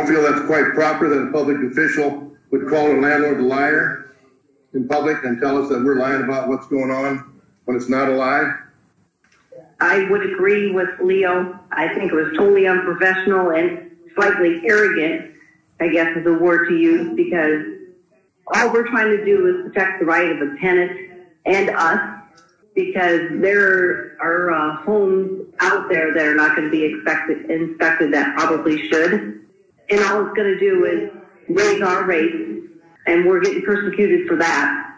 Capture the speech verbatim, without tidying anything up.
don't feel that's quite proper that a public official would call a landlord a liar in public and tell us that we're lying about what's going on when it's not a lie. I would agree with Leo. I think it was totally unprofessional and slightly arrogant, I guess is a word to use, because all we're trying to do is protect the right of a tenant and us, because there are uh, homes out there that are not going to be expected, inspected that probably should. And all it's going to do is raise our rates, and we're getting persecuted for that.